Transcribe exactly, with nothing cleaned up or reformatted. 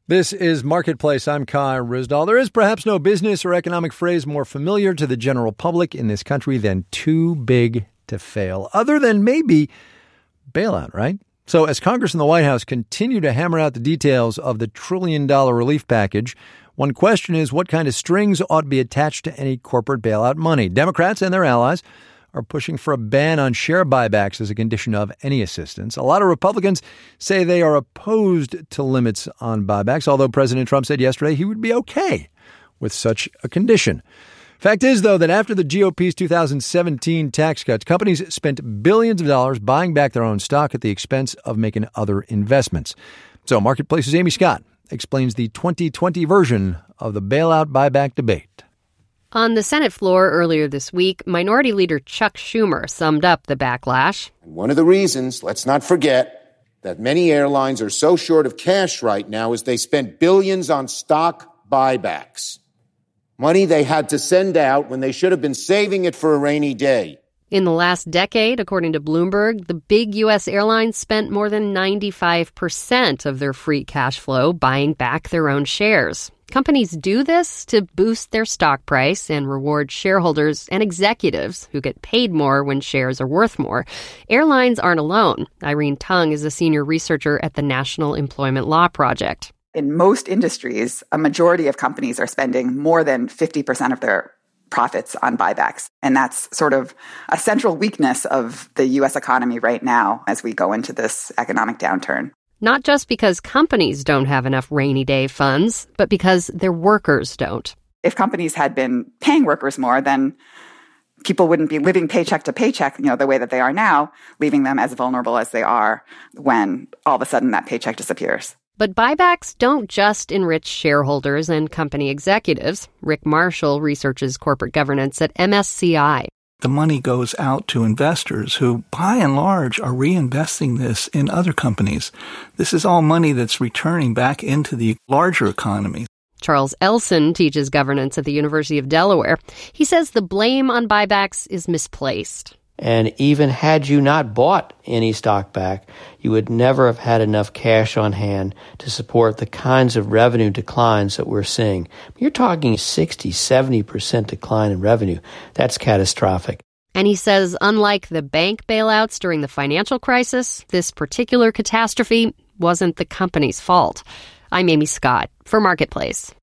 This is Marketplace. I'm Kai Ryssdal. There is perhaps no business or economic phrase more familiar to the general public in this country than too big to fail, other than maybe bailout, right? So as Congress and the White House continue to hammer out the details of the trillion dollar relief package, one question is what kind of strings ought to be attached to any corporate bailout money. Democrats and their allies are pushing for a ban on share buybacks as a condition of any assistance. A lot of Republicans say they are opposed to limits on buybacks, although President Trump said yesterday he would be okay with such a condition. Fact is, though, that after the G O P's two thousand seventeen tax cuts, companies spent billions of dollars buying back their own stock at the expense of making other investments. So Marketplace's Amy Scott explains the twenty twenty version of the bailout buyback debate. On the Senate floor earlier this week, Minority Leader Chuck Schumer summed up the backlash. One of the reasons, let's not forget, that many airlines are so short of cash right now is they spent billions on stock buybacks. Money they had to send out when they should have been saving it for a rainy day. In the last decade, according to Bloomberg, the big U S airlines spent more than ninety-five percent of their free cash flow buying back their own shares. Companies do this to boost their stock price and reward shareholders and executives who get paid more when shares are worth more. Airlines aren't alone. Irene Tung is a senior researcher at the National Employment Law Project. In most industries, a majority of companies are spending more than fifty percent of their profits on buybacks. And that's sort of a central weakness of the U S economy right now as we go into this economic downturn. Not just because companies don't have enough rainy day funds, but because their workers don't. If companies had been paying workers more, then people wouldn't be living paycheck to paycheck, you know, the way that they are now, leaving them as vulnerable as they are when all of a sudden that paycheck disappears. But buybacks don't just enrich shareholders and company executives. Rick Marshall researches corporate governance at M S C I. The money goes out to investors who, by and large, are reinvesting this in other companies. This is all money that's returning back into the larger economy. Charles Elson teaches governance at the University of Delaware. He says the blame on buybacks is misplaced. And even had you not bought any stock back, you would never have had enough cash on hand to support the kinds of revenue declines that we're seeing. You're talking sixty, seventy percent decline in revenue. That's catastrophic. And he says, unlike the bank bailouts during the financial crisis, this particular catastrophe wasn't the company's fault. I'm Amy Scott for Marketplace.